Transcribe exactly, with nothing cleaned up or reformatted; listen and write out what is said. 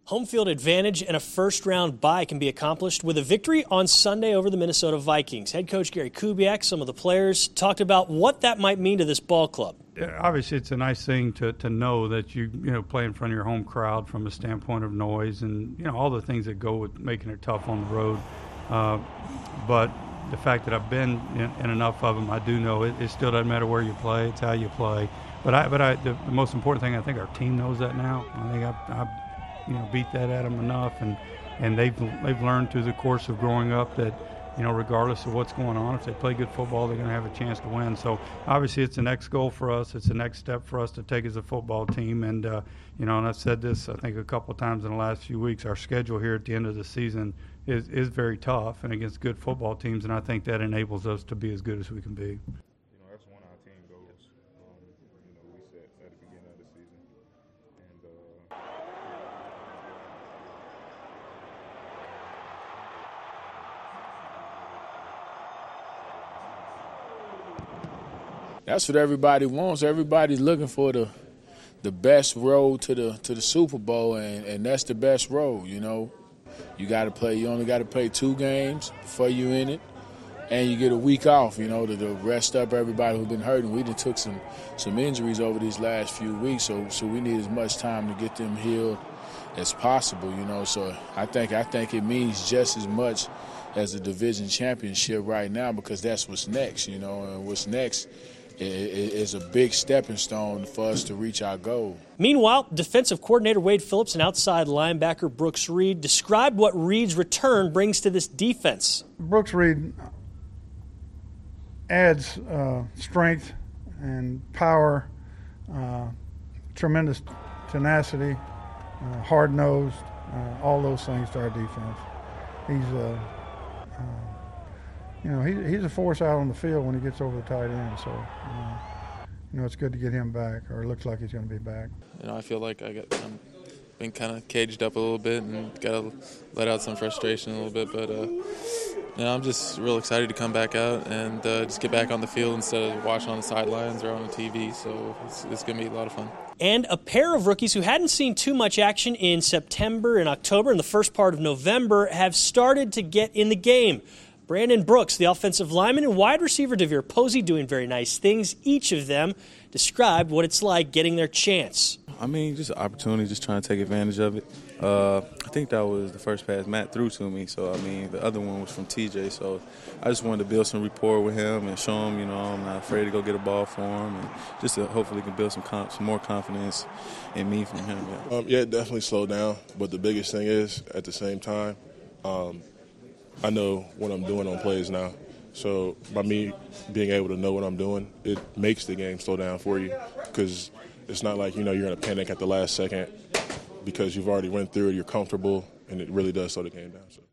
Home field advantage and a first-round bye can be accomplished with a victory on Sunday over the Minnesota Vikings. Head coach Gary Kubiak, some of the players, talked about what that might mean to this ball club. Obviously, it's a nice thing to, to know that you you know play in front of your home crowd from a standpoint of noise and you know all the things that go with making it tough on the road. Uh, but the fact that I've been in, in enough of them, I do know it, it still doesn't matter where you play; it's how you play. But I, but I, the, the most important thing, I think our team knows that now. I think I've, I've you know beat that at them enough, and and they've they've learned through the course of growing up that. You know, regardless of what's going on, if they play good football, they're going to have a chance to win. So, obviously, it's the next goal for us. It's the next step for us to take as a football team. And, uh, you know, and I've said this, I think, a couple of times in the last few weeks, our schedule here at the end of the season is, is very tough and against good football teams, and I think that enables us to be as good as we can be. You know, that's one of our team goals, um, you know, we set at the beginning of the season. And, uh, That's what everybody wants. Everybody's looking for the the best road to the to the Super Bowl, and, and that's the best road, you know. You got to play. You only got to play two games before you in it, and you get a week off, you know, to, to rest up everybody who's been hurting. We done took some some injuries over these last few weeks, so so we need as much time to get them healed as possible, you know. So I think I think it means just as much as the division championship right now, because that's what's next, you know, and what's next is a big stepping stone for us to reach our goal. Meanwhile, defensive coordinator Wade Phillips and outside linebacker Brooks Reed described what Reed's return brings to this defense. Brooks Reed adds uh, strength and power, uh, tremendous tenacity, uh, hard-nosed, uh, all those things to our defense. He's a, uh, you know, he, he's a force out on the field when he gets over the tight end. So, uh, you know, it's good to get him back, or it looks like he's going to be back. You know, I feel like I got I'm been kind of caged up a little bit and got to let out some frustration a little bit. But, uh, you know, I'm just real excited to come back out and uh, just get back on the field instead of watching on the sidelines or on the T V. So it's, it's going to be a lot of fun. And a pair of rookies who hadn't seen too much action in September and October and the first part of November have started to get in the game. Brandon Brooks, the offensive lineman, and wide receiver Devere Posey doing very nice things. Each of them described what it's like getting their chance. I mean, just an opportunity, just trying to take advantage of it. Uh, I think that was the first pass Matt threw to me. So, I mean, the other one was from T J. So, I just wanted to build some rapport with him and show him, you know, I'm not afraid to go get a ball for him. And just to hopefully can build some, comp- some more confidence in me from him. Yeah. Um, yeah, it definitely slowed down. But the biggest thing is, at the same time, um, I know what I'm doing on plays now. So by me being able to know what I'm doing, it makes the game slow down for you, because it's not like, you know, you're going to panic at the last second because you've already went through it, you're comfortable, and it really does slow the game down. So.